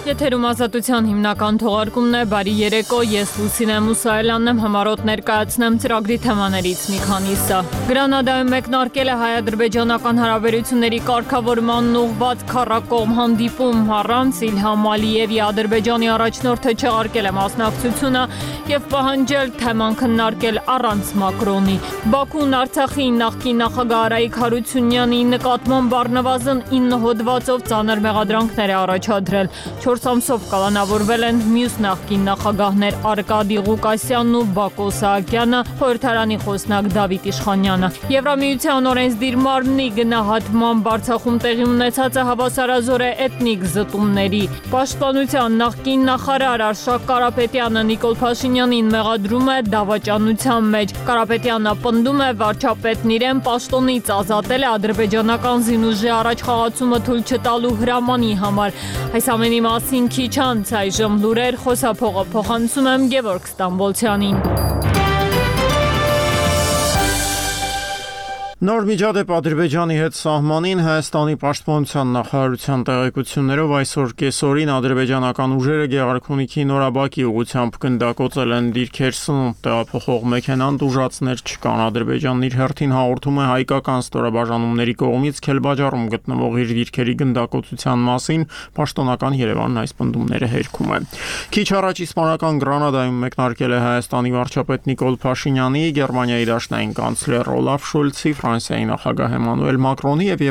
Եթերում ազատության հիմնական թողարկումն է, բարի երեկո, ես Լուսինե Մուսայելյանն եմ, համառոտ ներկայացնեմ ծրագրի թեմաներից մի քանիսը։ Գրանադայում մեկնարկել է հայ-ադրբեջանական հարաբերությունների կարգավորմանն ուղղված քառակողմ հանդիպում, առանց Իլհամ Ալիևի Ադրբեջանի առաջնորդը չեղարկել է մասնակցությունը եւ պահանջել թեման քննարկել առանց Մակրոնի։ Բաքուն Արցախի նախկին նախագահ Արայիկ Հարությունյանի նկատմամբ առնվազն 9 հոդվածով ծանր մեղադրանքներ է առաջադրել։ 4 ամսով կալանավորվել են մյուս նախկին նախագահներ Արկադի Ղուկասյանն ու Բակո Սահակյանը, խորհրդարանի խոսնակ Դավիթ Իշխանյանը։ Եվրամիության օրենսդիր մարմնի գնահատմամբ Արցախում տեղի ունեցած հավասարազոր է էթնիկ զտումների։ Պաշտպանության նախկին նախարար Արշակ Կարապետյանը Նիկոլ Փաշինյանին մեղադրում է դավաճանության մեջ։ Կարապետյանը պնդում է վարչապետն իրեն պաշտոնից ազատել է ադրբեջանական զինուժի առաջ խաղացումը թույլ չտալու հրամանի համար։ Այս ամենի մասին քիչ անց այժմ լուրեր, խոսափողը փոխանցում եմ Գևորգ Ստամբոլցյանին։ Նոր միջադեպ Ադրբեջանի հետ սահմանին Հայաստանի պաշտպանության նախարարության տեղեկություններով այսօր կեսօրին ադրբեջանական ուժերը Գեղարքունիքի Նորաբակի ուղղությամբ գնդակոծել են դիրքեր սնունդ տեղափոխող մեքենան ուժացներ չկան։ Ադրբեջանն իր հերթին հաղորդում է հայկական ստորաբաժանումների կողմից Քելբաջարում գտնվող իր դիրքերի գնդակոծության մասին, պաշտոնական Երևանն այս պնդումները հերքում է։ Քիչ առաջ իսպանական Գրանադայում մեկնարկել է Հայաստանի վարչապետ Նիկոլ Փաշինյանի, Գերմանիայի դաշնային կանցլեր Օլաֆ Շոլցի, Ֆրանսիայի նախագահ Էմանուել Մակրոնի եւ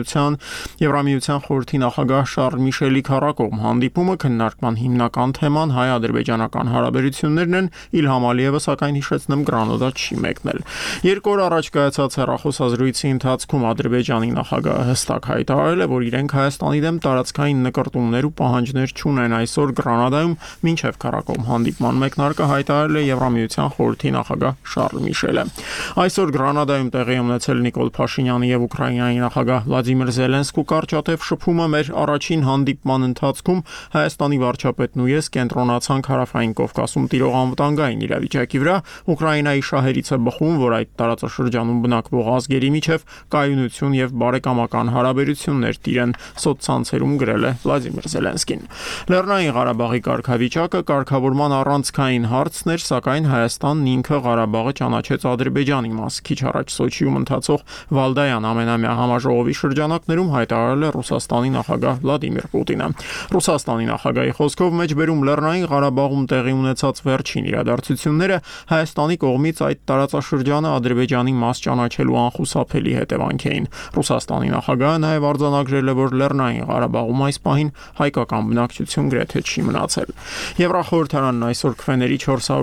Եվրամիության խորհրդի նախագահ Շարլ Միշելի քառակողմ հանդիպումը քննարկման հիմնական թեման հայ-ադրբեջանական հարաբերություններն են։ Իլհամ Ալիևը սակայն հիշեցնեմ Գրանադա չի մեկնել։ 2 օր առաջ կայացած հեռախոսազրույցի ընթացքում Ադրբեջանի նախագահը հստակ հայտարարել է, որ իրենք Հայաստանի դեմ տարածքային նկրտումներ ու պահանջներ չունեն։ Այսօր Գրանադայում մինչև քառակողմ հանդիպման մեկնարկը հայտարարել է Եվրամիության խորհրդի նախագահ Շարլ Միշելը։ Այսօր Գրանադայում տեղի ունեցել Նիկոլ Փաշինյանի եւ Ուկրաինայի նախագահ Վլադիմիր Զելենսկու կարճատև շփումը մեր առաջին հանդիպման ընթացքում Հայաստանի վարչապետն ու ես կենտրոնացանք Հարավային Կովկասում տիրող անվտանգային իրավիճակի վրա։ Ուկրաինայի շահերից է բխում, որ այդ տարածաշրջանում բնակվող ազգերի միջև կայունություն եւ բարեկամական հարաբերություններ տիրեն, սոցցանցերում գրել է Վլադիմիր Զելենսկին։ Լեռնային Ղարաբաղի կարգավիճակը կարգավորման առանցքային հարցն էր, սակայն Հայաստանն ինքը Ղարաբաղը ճանաչեց Ադրբեջանի մաս։ Քիչ առաջ Սոչիում ընթացող Վալդայան ամենամյա համաժողովի շրջանակներում հայտարարել է Ռուսաստանի նախագահ Վլադիմիր Պուտինը։ Ռուսաստանի նախագահի խոսքով մեջբերում Լեռնային Ղարաբաղում տեղի ունեցած վերջին իրադարձությունները Հայաստանի կողմից այդ տարածաշրջանը Ադրբեջանի մաս ճանաչելու անխուսափելի հետևանք էին։ Ռուսաստանի նախագահը նաև արձանագրել է, որ Լեռնային Ղարաբաղում այս պահին հայկական բնակչություն գրեթե չի մնացել։ Եվրախորհրդարանն այսօր քվեների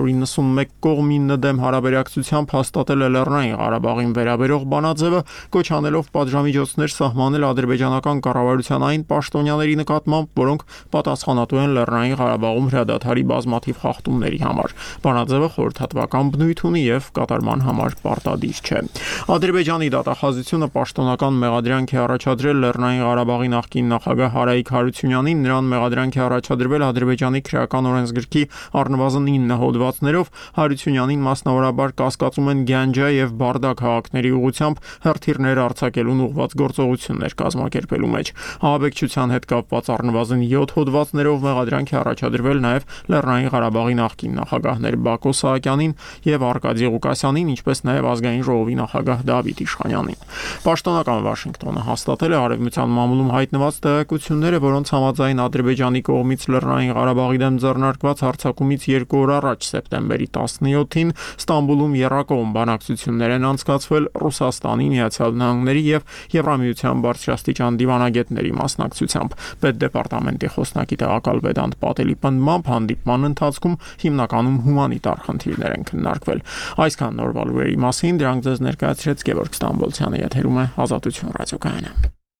491 կողմի դեմ հարաբերակցությամբ հաստատել է Լեռնային Ղարաբաղին վերաբերող բանաձևը, կոչ անելով պատժամիջոցներ սահմանել ադրբեջանական կառավարության այն պաշտոնյաների նկատմամբ, որոնք պատասխանատու են Լեռնային Ղարաբաղում հրադադարի բազմաթիվ խախտումների համար։ Բանաձևը խորհրդատվական բնույթ ունի եւ կատարման համար պարտադիր չէ։ Ադրբեջանի դատախազությունը պաշտոնական մեղադրանք է առաջադրել Լեռնային Ղարաբաղի նախկին նախագահ Արայիկ Հարությունյանին, նրան մեղադրանք է առաջադրվել Ադրբեջանի քրեական օրենսգրքի առնվազն 9 հոդվածներով։ Հարությունյանին մասնավորաբար կասկածում են Գյանջա եւ Բարդա քաղաքների ուղղությամբ հրթիռներ արձակելուն ուղղված գործողություններ կազմակերպելու մեջ։ Ահաբեկչության հետ կապված առնվազն 7 հոդվածներով մեղադրանք է առաջադրվել նաև Լեռնային Ղարաբաղի նախկին նախագահներ Բակո Սահակյանին եւ Արկադի Ղուկասյանին, ինչպես նաև ազգային ժողովի նախագահ Դավիթ Իշխանյանին։ Պաշտոնական Վաշինգտոնը հաստատել է արևմտյան մամուլում հայտնված տեղեկությունները, որոնց համաձայն Ադրբեջանի կողմից Լեռնային Ղարաբաղի դեմ ձեռնարկված հարձակումից 2 օր առաջ սեպտեմբերի 17-ին Ստամբուլում եռակողմ բանակցություններ են անցկացվել Ռուսաստանի, Միացյալ Նահանգների եւ Եվրամիության բարձրաստիճան դիվանագետների մասնակցությամբ։ Պետդեպարտամենտի խոսնակի տեղակալ Վեդանտ Պատելի պնդմամբ հանդիպման ընթացքում հիմնականում հումանիտար խնդիրներ են քննարկվել։ Այսքան նորվա լուրերի մասին դրանք ձեզ ներկայացրեց Գևորգ Ստամբոլցյանը, եթերում է Ազատություն ռադիոկայանը։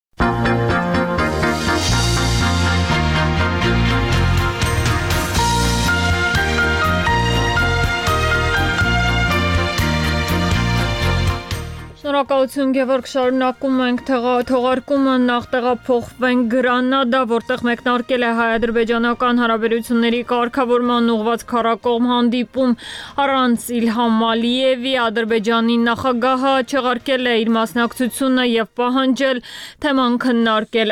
Շնորհակալություն Գևորգ, շարունակում ենք թողարկումը, նախ տեղափոխվենք Գրանադա, որտեղ մեկնարկել է հայ-ադրբեջանական հարաբերությունների կարգավորման ուղղված քառակողմ հանդիպում առանց Իլհամ Ալիևի, Ադրբեջանի նախագահը չեղարկել է իր մասնակցությունը եւ պահանջել թեման քննարկել